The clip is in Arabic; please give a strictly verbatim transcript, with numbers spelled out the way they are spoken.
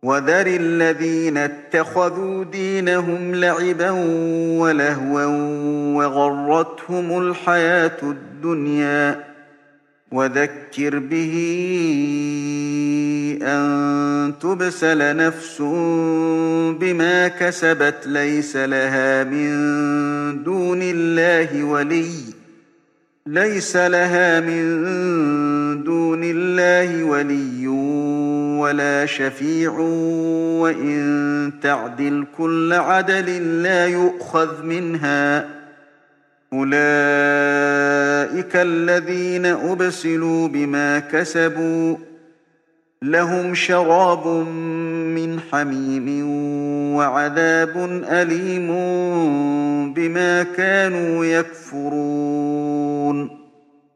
وذر الذين اتخذوا دينهم لعبا ولهوا وغرتهم الحياة الدنيا وذكر به أن تبسل نفس بما كسبت ليس لها من دون الله ولي ليس لها من دون الله ولي ولا شفيع وإن تعدل كل عدل لا يؤخذ منها أولئك الذين أبسلوا بما كسبوا لهم شراب من حميم وعذاب أليم بما كانوا يكفرون